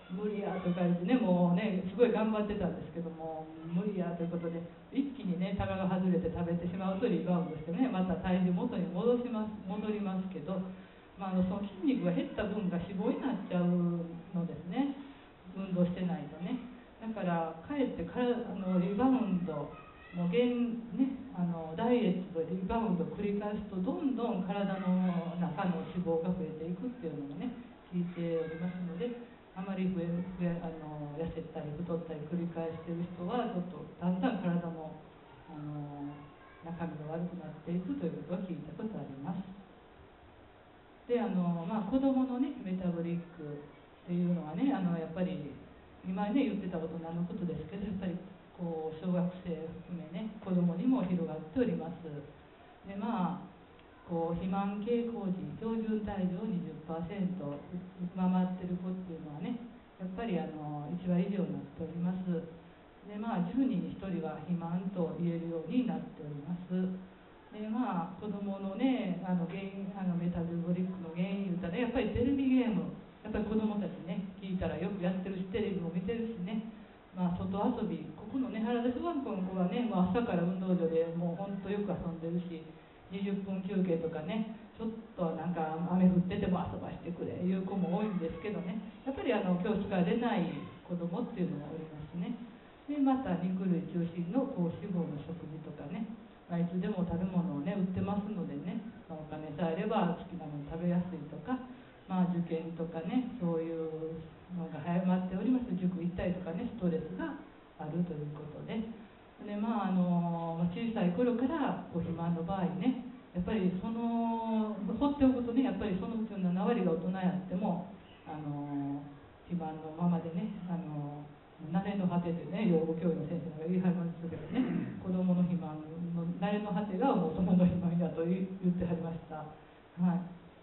無理やとか言ってね、もうね、すごい頑張ってたんですけども、無理やということで、一気にね、タガが外れて食べてしまうとリバウンドしてね、また体重元に戻します戻りますけど、まあ、あのその筋肉が減った分が脂肪になっちゃうのですね、運動してないとね。だから、かえってからあのリバウンド、もう減ね、あのダイエットとリバウンドを繰り返すと、どんどん体の中の脂肪が増えていくっていうのもね、聞いておりますので。あまり増え増えあの痩せたり太ったり繰り返している人はちょっとだんだん体のあの中身が悪くなっていくということを聞いたことあります。であの、まあ、子どもの、ね、メタボリックっていうのはね、あのやっぱり今ね言ってたことのあのことですけど、やっぱりこう小学生含めね子どもにも広がっております。でまあこう肥満傾向時、標準体重を にじゅっパーセント 上回ってる子っていうのはね、やっぱりあのいちわり以上になっております。でまあじゅうにんにひとりは肥満と言えるようになっております。でまあ子どものね、あの原因あのメタボリックの原因言うたら、ね、やっぱりテレビゲーム、やっぱり子どもたちね聞いたらよくやってるし、テレビも見てるしね、まあ、外遊び、ここのね原田小学校の子はね、もう朝から運動場でもう本当よく遊んでるし、にじゅっぷん休憩とかね、ちょっとなんか雨降ってても遊ばしてくれいう子も多いんですけどね、やっぱりあの教室から出ない子どもっていうのがおりますね。でまた肉類中心の高脂肪の食事とかね、まあ、いつでも食べ物をね売ってますのでね、まあ、お金さえあれば好きなもの食べやすいとか、まあ、受験とかね、そういうのが早まっております。塾行ったりとかね、ストレスがあるということで。でまあ、あの小さい頃からこう肥満の場合ね、やっぱりその放っておくとね、やっぱりそのうちのななわりが大人やってもあの肥満のままでね、あの慣れの果てでね、養護教諭の先生が言いはりましたけどね、子どもの肥満の慣れの果てが大人の肥満やと言ってはりました。はい、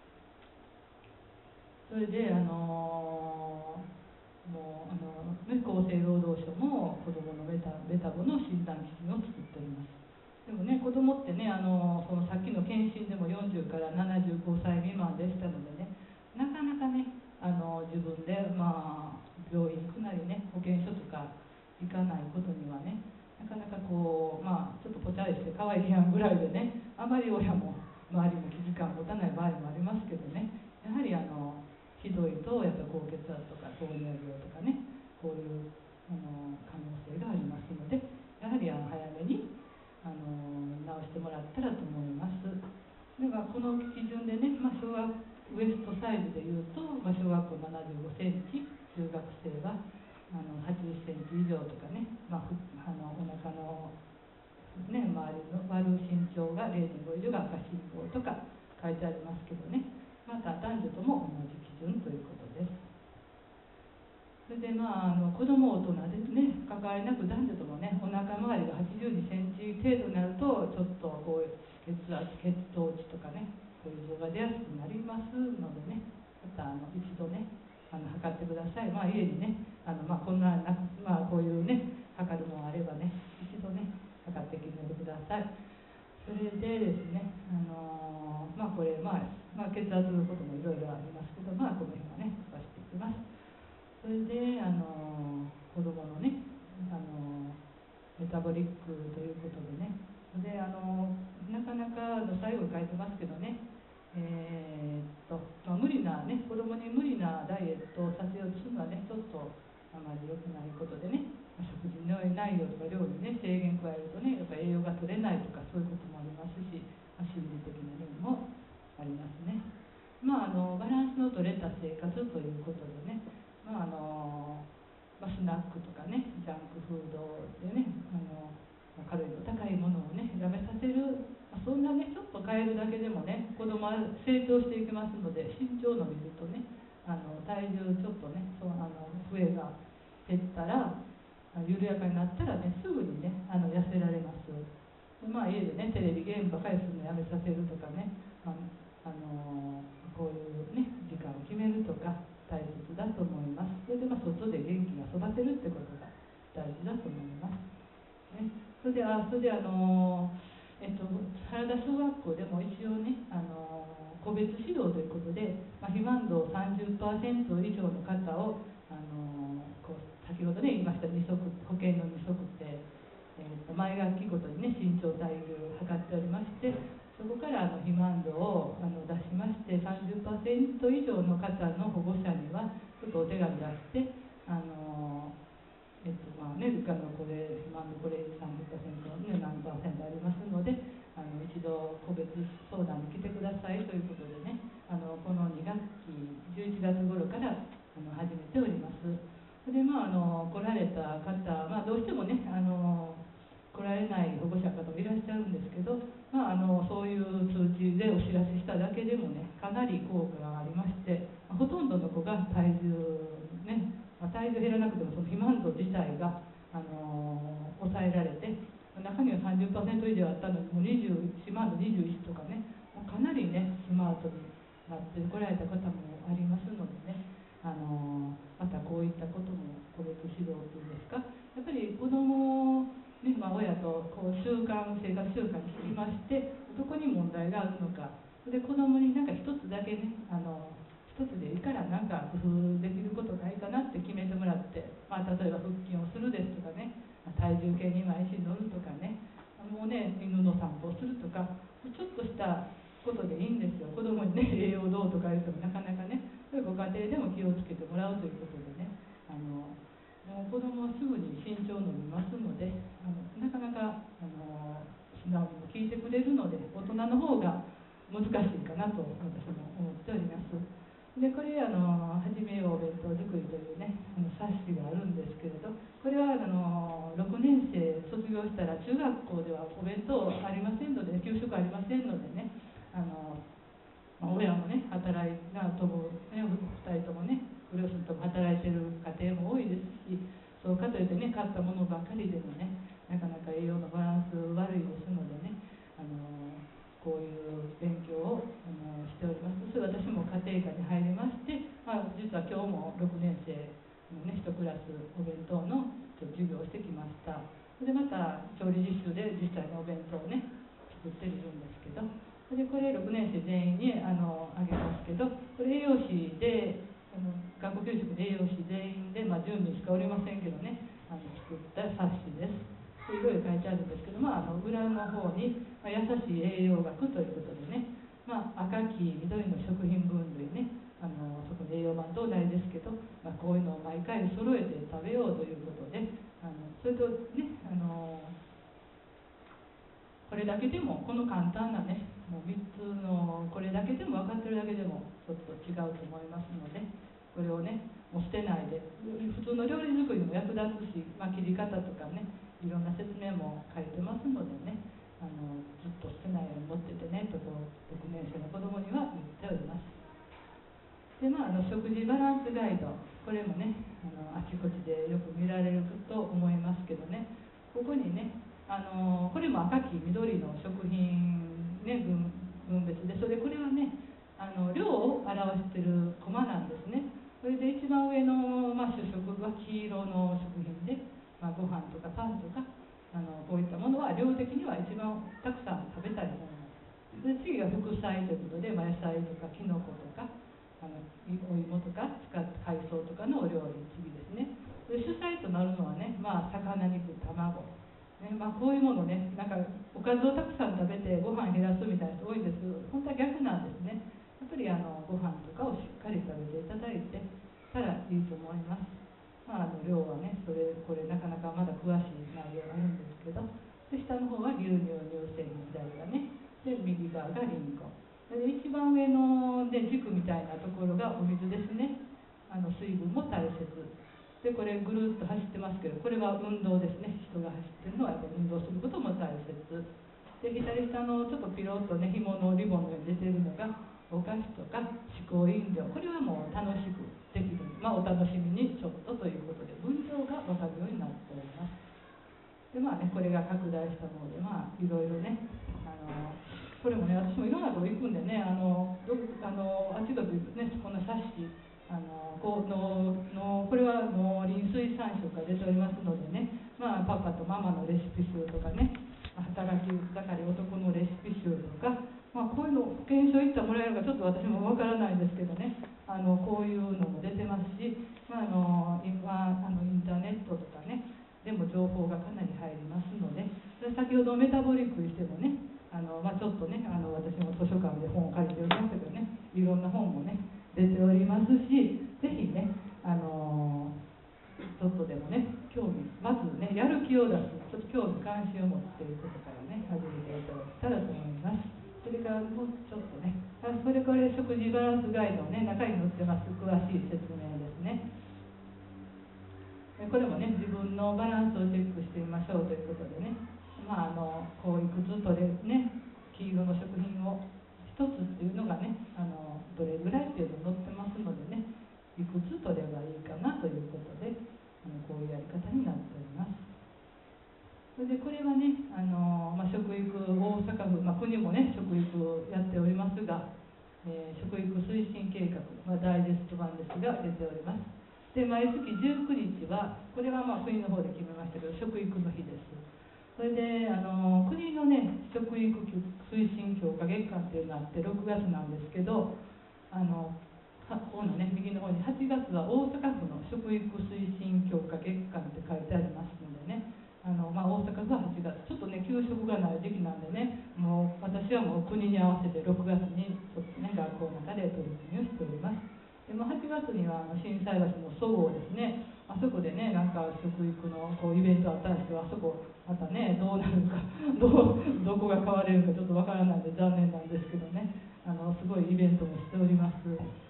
それであのもうあの、ね、厚生労働省も子どものメタメタボの診断基準を作っております。でもね、子どもってね、あのそのさっきの検診でもよんじゅうからななじゅうごさい未満でしたのでね、なかなかね、あの自分で、まあ、病院行くなりね、保健所とか行かないことにはね、なかなかこう、まあ、ちょっとぽちゃりして可愛いやんぐらいでね、あまり親も周りも危機感を持たない場合もありますけどね、やはりあのひどいとやっぱり高血圧とか糖尿病とかね、こういうあの可能性がありますので、やはりあの早めにあの直してもらったらと思います。ではこの基準でね、まあ、小学ウエストサイズでいうと、まあ、小学校ななじゅうごセンチ、中学生はあのはちじゅっセンチ以上とかね、まあ、あのお腹の、ね、周りの割る身長が れいてんご 以上が赤信号とか書いてありますけどね、また男女とも同じ基準ということです。それでまあ、あの子供大人でね、関わりなく男女ともね、お腹周りがはちじゅうにセンチ程度になると、ちょっとこう血圧、血糖値とかね、こういう異常が出やすくなりますのでね、またあの一度ね、あの測ってください。まあ、家にね、あのまあこんな、まあ、こういうね、測るのがあればね、一度ね、測って決めてください。それでですね、あのまあこれ、まあ、まあ、血圧のこともいろいろありますけど、まあこの辺はね、飛ばしていきます。それであの子どものね、あのメタボリックということでね、であのなかなかの最後に書いてますけどね、えー、っとまあ、無理なね、子どもに無理なダイエットをさせようとするのはね、ちょっとあまり良くないことでね、食事の内容とか量にね制限加えるとね、やっぱり栄養が取れないとかそういうこともありますし、まあ、心理的な面もありますね。まあ、あのバランスの取れた生活ということでね、まああのまあ、スナックとかね、ジャンクフードでね、あのカロリーの高いものをねやめさせる、まあ、そんなねちょっと変えるだけでもね、子供は成長していきますので、身長伸びるとね、あの体重ちょっとね、そうあの増えが減ったら、緩やかになったらね、すぐにねあの痩せられます。でまあ、家でねテレビゲームばかりするのやめさせるとかね、まあ、あのこういうね時間を決めるとか大切だと思います。それでまあ外で元気が育てるってことが大事だと思います。ね、それであそれであのえっと原田小学校でも一応ねあの個別指導ということで、まあ、肥満度さんじゅっパーセント以上の方をあの先ほどね言いました二足保険の二足って、えー、と毎学期ごとにね身長体重を測っておりまして、そこからあの肥満度をあの出しまして、 さんじゅっパーセント 以上の方の保護者にはちょっとお手紙出して、あのえっとまあね、あのこれ肥満度これ さんじゅっパーセント、ね、何パーセントありますので、あの一度個別相談に来てくださいということでね、あのこのに学期じゅういちがつ頃からあの始めております。でまあ、あの来られた方、まあ、どうしてもねあの来られない保護者の方もいらっしゃるんですけど、まあ、あのそういう通知でお知らせしただけでもねかなり効果がありまして、まあ、ほとんどの子が体重ね、まあ、体重減らなくてもその肥満度自体が、あの抑えられて、中には さんじゅっパーセント 以上あったのにもうにじゅう、肥満度にじゅういちとかね、もうかなりねスマートになってこられた方もありますのでね、あのまたこういったことも個別指導というんですか、やっぱり子どもね、まあ、親とこう習慣生活習慣につきましてどこに問題があるのかで、子どもになんか一つだけねあの一つでいいからなんか工夫できることないかなって決めてもらって、まあ、例えば腹筋をするですとかね、体重計に毎日乗るとかね、もうね犬の散歩をするとか、ちょっとしたことでいいんですよ。子どもにね栄養どうとか言ってもなかなかね、そういうご家庭でも気をつけてもらうということでね、あのもう子どもはすぐに慎重に伸びますので、あのなかなかあの素直にも聞いてくれるので、大人の方が難しいかなと私も思っております。でこれあの始めようお弁当作りというねあの冊子があるんですけれど、これはあのろくねん生卒業したら中学校ではお弁当ありませんので、給食ありませんのでね、あの、まあ、親もね働いなとも、ね、ふたりともねご両親とも働いてる家庭も多いですし、そうかといってね買ったものばかりでもねなかなか栄養のバランス悪いですのでね、あのこういう勉強をあのしております。それ私も家庭科に入りまして、まあ、実は今日もろくねん生のねいちクラスお弁当の授業をしてきました。でまた調理実習で実際のお弁当をね作っているんですけど、でこれろくねん生全員にあのあげますけど、これ栄養士であの学校給食で栄養士全員で、まあ、じゅうにんしかおりませんけどね、あの作った冊子です。いろいろ書いてあるんですけど、まあ、あの裏の方に、まあ、優しい栄養学ということでね、まあ、赤黄緑の食品分類ね、あのそこに栄養番とないですけど、まあ、こういうのを毎回揃えて食べようということで、あのそれとねあのこれだけでもこの簡単なねもうみっつのこれだけでも分かってるだけでもちょっと違うと思いますので、これをねもう捨てないで、普通の料理作りにも役立つし、まあ、切り方とかねいろんな説明も書いてますのでね、あのずっと捨てないように持っててねとこうろくねん生の子どもには言っております。でまあ、あの食事バランスガイド、これもねあのあちこちでよく見られると思いますけどね、ここにねあのこれも赤黄緑の食品、ね、分, 分別で、それこれはねあの量を表しているコマなんですね。それで一番上の、まあ、主食は黄色の食品で、まあ、ご飯とかパンとかあのこういったものは量的には一番たくさん食べたいもので、次が副菜ということで、まあ、野菜とかきのことかあのお芋とか使った海藻とかのお料理、次ですね。で主菜となるのはね、まあ、魚肉卵ね、まあ、こういうものね、なんかおかずをたくさん食べてご飯減らすみたいな人多いんですけど、本当は逆なんですね。やっぱりあのご飯とかをしっかり食べていただいてからいいと思います。まあ、あの量はね、それこれなかなかまだ詳しい内容あるんですけど、で下の方は牛乳、乳製品、左がね、で右側がリンゴで、一番上の、ね、軸みたいなところがお水ですね。あの水分も大切で、これぐるっと走ってますけど、これは運動ですね。人が走ってるのはやっぱり運動することも大切で、左下のちょっとピロッとね紐のリボンのように出てるのがお菓子とか嗜好飲料、これはもう楽しくできる、まあ、お楽しみにちょっとということで分量が分かるようになっております。でまあね、これが拡大したもので、まあいろいろね、あのこれもね私もいろんなとこ行くんでね、あのどあのあっちこっちねこんな冊子あのこののこれは農林水産省が出ておりますのでね、まあ、パパとママのレシピ集とかね、働き盛り男のレシピ集とか、まあ、こういうの保険証行ったらもらえるかちょっと私もわからないんですけどね、あのこういうのも出てますし、ままあ、あの今あのインターネットとかねでも情報がかなり入りますので、で先ほどメタボリックにしてもね、あの、まあ、ちょっとねあの私も図書館で本を借りておりますけどね、いろんな本もね出ておりますし、ぜひねあのちょっとでもね興味、まずねやる気を出す、ちょっと興味関心を持つということからね始めていただけたらと思います。それからもうちょっとね、あそれこれ食事バランスガイドのね中に載ってます詳しい説明ですね。これもね自分のバランスをチェックしてみましょうということでね、まああのこういくつとでね黄色の食品をひとつっていうのがねあのどれぐらいっていうの載ってますのでね、いくつ取ればいいかなということであのこういうやり方になっております。それでこれはねあの、まあ、食育大阪府、まあ、国もね食育やっておりますが、えー、食育推進計画、まあ、ダイジェスト版ですが出ております。で毎月じゅうくにちはこれはまあ国の方で決めましたけど食育の日です。それであの国のね食育推進強化月間っていうのがあってろくがつなんですけど、あのここのね右の方にはちがつは大阪府の食育推進強化月間って書いてありますのでね、あの、まあ、大阪府ははちがつ、ちょっとね給食がない時期なんでね、もう私はもう国に合わせてろくがつにちょっとね学校の中で取り組みをしております。でもはちがつにはあの心斎橋のそごうですね、あそこでねなんか食育のこうイベントあったんですけど、あそこまたねどうなるかどうどこが買われるかちょっとわからないんで残念なんですけどね、あのすごいイベントもしております。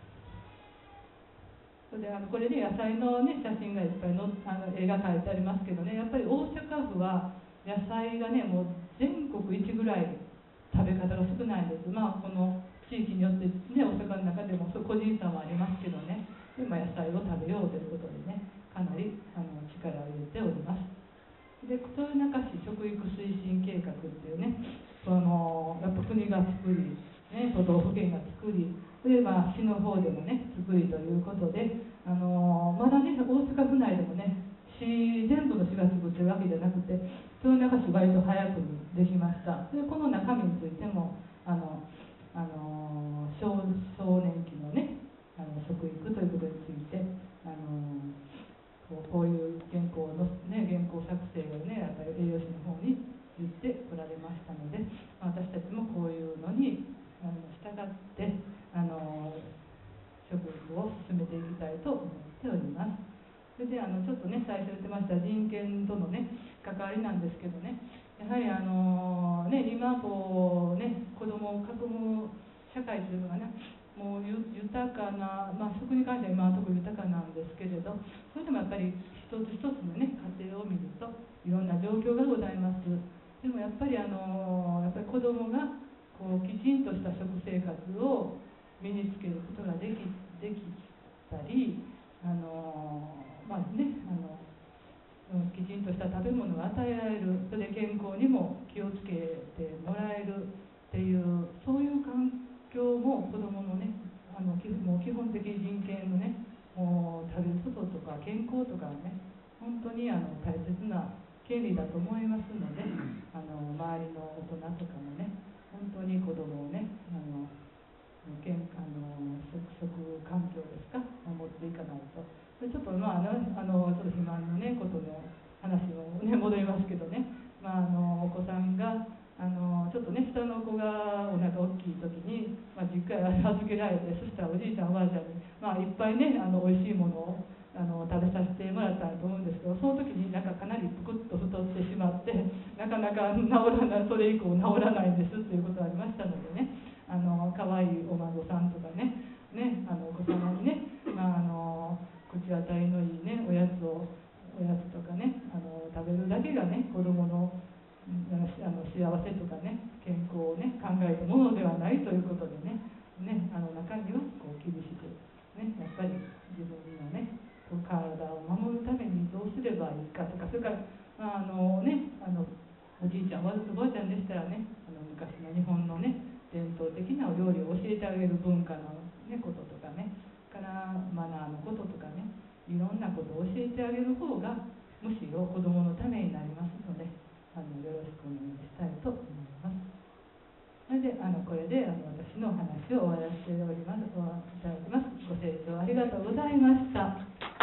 それであのこれで野菜の、ね、写真がいっぱいのあの絵が描いてありますけどね、やっぱり大阪府は野菜がねもう全国一ぐらい食べ方が少ないんです。まあこの地域によって、ね、大阪の中でも個人差もありますけどね、で、まあ、野菜を食べようということでねかなりあの力を入れております。で豊中市食育推進計画っていうね、そのやっぱ国が作り、ね、都道府県が作り、で、まあ、市の方でもね作りということで、あのまだね大阪府内でもね市全部の市が作ってるわけじゃなくて、豊中市割と早くにできました。でこの中身についてもあのあの少少年期のねあの食育ということについてあのこうこういう原稿の、ね、原稿作成をねやっぱり栄養士の方に言ってこられましたので、私たちもこういうのにあの従ってあの食育を進めていきたいと思っております。それであのちょっとね最初言ってました人権とのね関わりなんですけどね、やはりあのね今こうね子供を囲む社会というのがねもう豊かな、まあ、食に関しては今のところ豊かなんですけれど、それでもやっぱり一つ一つのね家庭を見るといろんな状況がございます。でもやっぱりあのやっぱり子供がこうきちんとした食生活を身につけることができできたり、あのまあねあのきちんとした食べ物が与えられる、それで健康にも気をつけてもらえるっていう、そういう環境も子どものねあのもう基本的人権のねもう食べることとか健康とかね本当にあの大切な権利だと思いますので、あの周りの大人とかもね本当に子どもをねあの健あの食食環境ですか守っていかないと。でちょっとまああのあのちょっと肥満のねことの話もね戻りますけどね、まあ、あのお子さんがあのちょっとね下の子がお腹大きい時に、まあ、実家へ預けられて、そしたらおじいちゃんおばあちゃんに、まあ、いっぱいねあの美味しいものをあの食べさせてもらったと思うんですけど、その時になんかかなりぷくっと太ってしまってなかなか治らない、それ以降治らないんですっていうことがありましたのでね、あの可愛いお孫さんとかね、ねあのお子様にね、まあ、あの口当たりのいいねおやつをおやつとかねあの食べるだけがね子供のあの幸せとかね健康をね考えたものではないということでね、ねあの中にはこう厳しくねやっぱり自分のね体を守るためにどうすればいいかとか、それから、まあ、あのねあのおじいちゃんおばあちゃんでしたらねあの昔の日本のね伝統的なお料理を教えてあげる文化の、ね、こととかねからマナーのこととかねいろんなことを教えてあげる方がむしろ子どものためになりますので、あのよろしくお願いしたいと思います。それであのこれであの私のお話を終わらせておりますいただきます。ご清聴ありがとうございました。